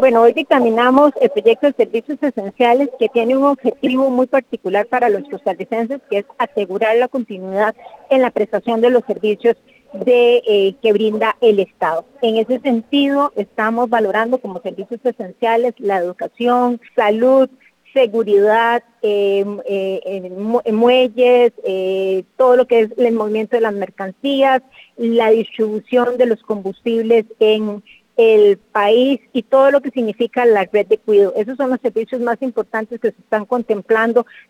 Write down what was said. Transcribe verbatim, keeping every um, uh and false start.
Bueno, hoy dictaminamos el proyecto de servicios esenciales que tiene un objetivo muy particular para los costarricenses, que es asegurar la continuidad en la prestación de los servicios de, eh, que brinda el Estado. En ese sentido, estamos valorando como servicios esenciales la educación, salud, seguridad, eh, eh, muelles, eh, todo lo que es el movimiento de las mercancías, la distribución de los combustibles en el país y todo lo que significa la red de cuidado. Esos son los servicios más importantes que se están contemplando